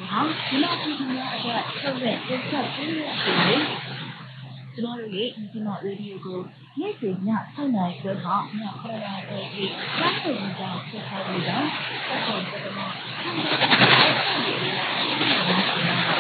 ဟာဒီလောက်ပြည်သူများအတွက်ထုတ်တဲ့တင်ဆက်ပေးတဲ့အချိန်လေးကျွန်တော်တို့ရဲ့ဒီမှာရေဒီယိုကိုနေ့စဉ်ည7:00နာရီခွဲမှည9:00နာရီအထိစတင်ကြဆက်ထားပြီးတော့ဆက်သွယ်ကြတဲ့မှာ